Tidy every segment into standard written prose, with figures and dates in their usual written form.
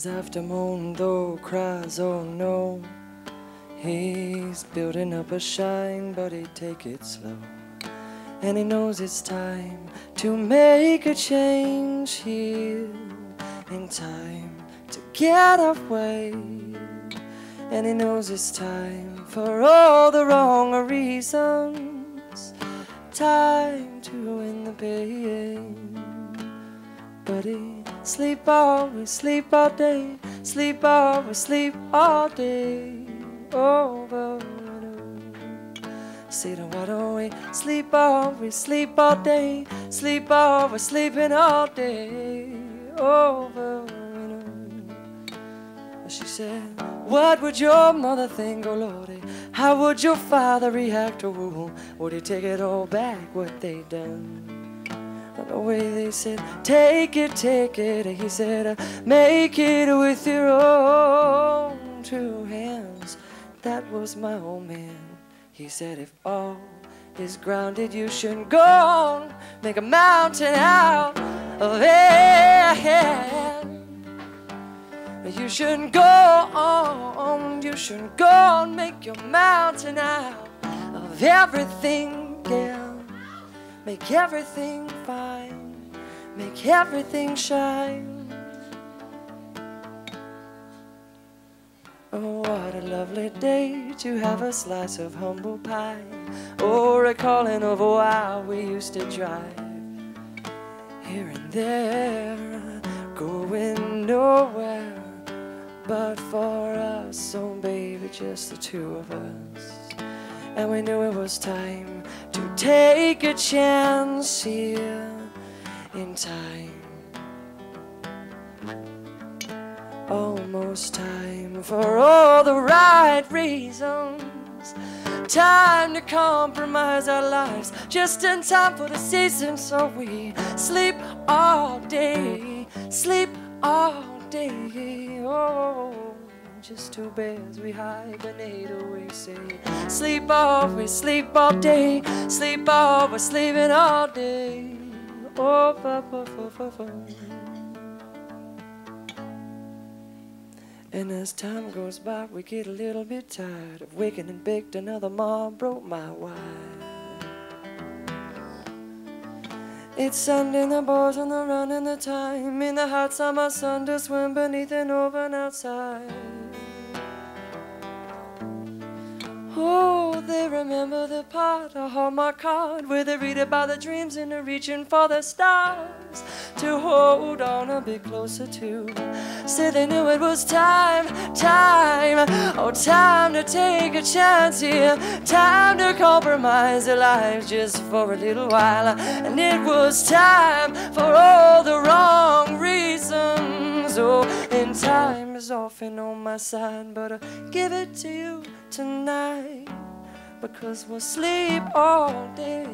Days after moon, though cries, oh no. He's building up a shine, but he take it slow. And he knows it's time to make a change here. In time to get away. And he knows it's time for all the wrong reasons. Time to win the pain. But he sleep always, sleep all day. Sleep always, sleep all day. Over and over. Say, why don't we sleep always, sleep all day. Sleep always, sleeping all day. Over and over. She said, what would your mother think, oh Lordy? How would your father react, oh? Would he take it all back, what they done? The way they said, take it, he said, make it with your own two hands. That was my old man. He said, if all is grounded, you shouldn't go on. Make a mountain out of it. You shouldn't go on, you shouldn't go on. Make your mountain out of everything, yeah. Make everything fine, make everything shine. Oh, what a lovely day to have a slice of humble pie, or a calling of a while we used to drive. Here and there, going nowhere, but for us, oh baby, just the two of us. And we knew it was time to take a chance here in time. Almost time for all the right reasons. Time to compromise our lives, just in time for the season. So we sleep all day, sleep all day. Oh, just two bears we hibernate away. Say, sleep always, sleep all day. Sleep always, sleeping all day. Oh, and as time goes by, we get a little bit tired of waking and baked another mom broke my wife. It's Sunday and the boys on the run and the time in the hot summer sun to swim beneath an oven outside. Oh, they remember the part, a Hallmark card, where they read about the dreams and they're reaching for the stars to hold on a bit closer to. Say they knew it was time, oh time to take a chance here, time to compromise their lives just for a little while. And it was time for all the wrong reasons. Oh, and time is often on my side, but I'll give it to you tonight, because we'll sleep all day.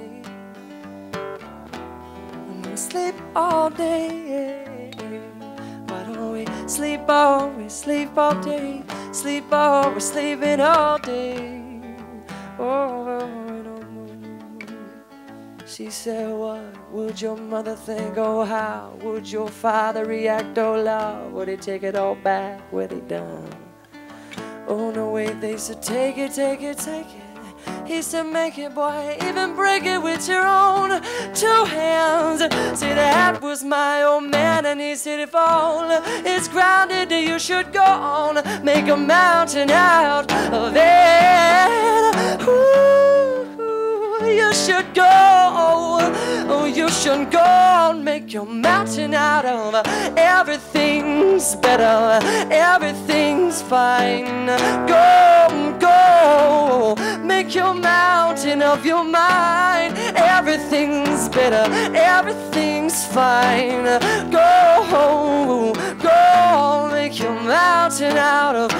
And we'll sleep all day. Why don't we sleep always, sleep all day. Sleep always, sleeping all day. Oh, she said, what would your mother think? Oh, how would your father react? Oh, Lord, would he take it all back? What he done? Oh, no, wait, they said, take it, take it, take it. He said, make it, boy, even break it with your own two hands. See, that was my old man, and he said, if all is grounded, you should go on. Make a mountain out of it. Ooh, you should go. Oh, you should go on. Make your mountain out of everything's better. Everything's fine. Go, go. Make your mountain of your mind. Everything's better. Everything's fine. Go, go. Make your mountain out of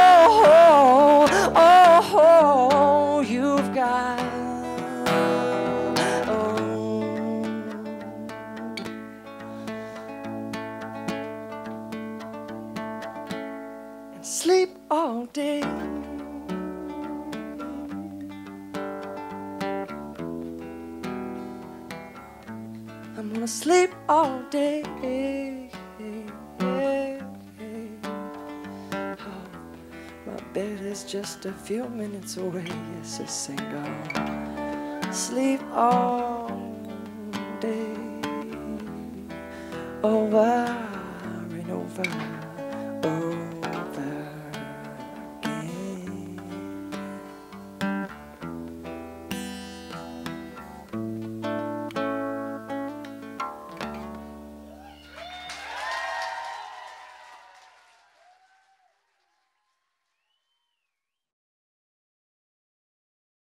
oh, you've got. Sleep all day. I'm gonna sleep all day. is just a few minutes away. Yes, I sing on. Sleep all day, over and over. Oh.